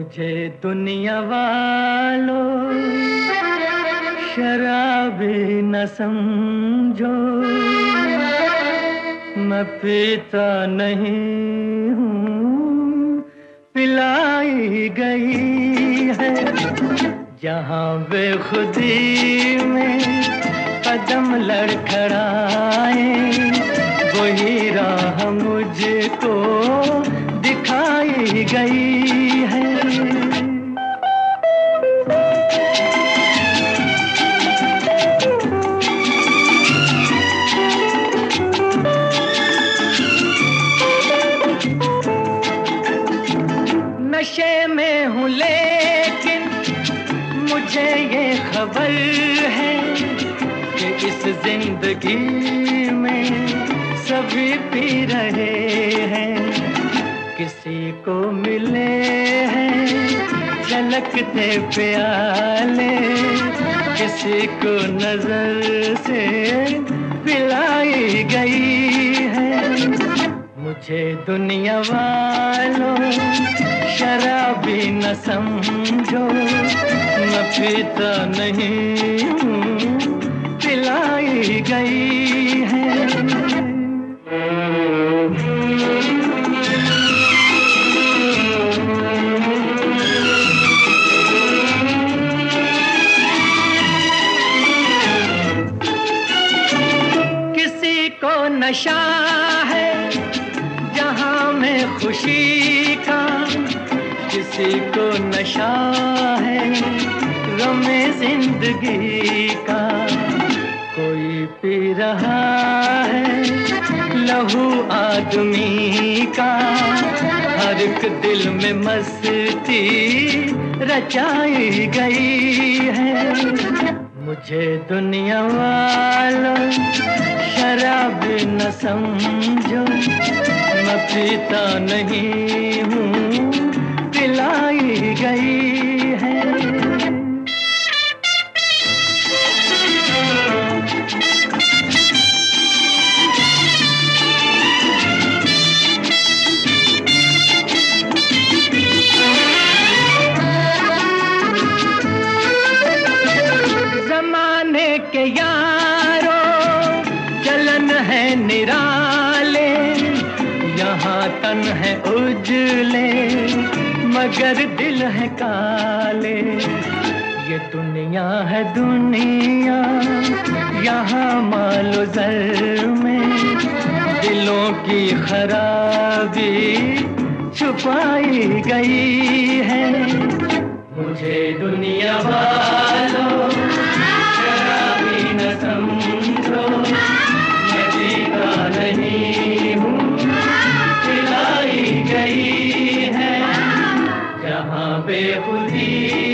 मुझे दुनिया वालों शराबी न समझो, मैं पीता नहीं हूँ, पिलाई गई है। जहाँ बेखुदी में कदम लड़खड़ाए, वही राह मुझको दिखाई गई है। नशे में हूँ लेकिन मुझे ये खबर है कि इस जिंदगी में सभी पी रहे हैं। किसी को मिले हैं झलकते प्याले, किसी को नजर से पिलाई गई है। मुझे दुनिया वालों शराबी न समझो, मैं पीता नहीं हूँ, पिलाई गई है। किसी को नशा है जहाँ में खुशी का, किसी को नशा है गमे जिंदगी का। कोई पी रहा है लहू आदमी का, हर एक दिल में मस्ती रचाई गई है। मुझे दुनिया वालों शराबी न समझो, मैं पीता नहीं हूँ, पिलाई गई है। जमाने के यारों चलन है निराले, यहाँ तन है उजले मगर दिल है काले। ये दुनिया है दुनिया, यहाँ मालो ज़र में दिलों की खराबी छुपाई गई है। मुझे दुनिया वालों शराबी न समझो, मैं पीता नहीं हूँ, पिलाई गई है। जहाँ बेखुदी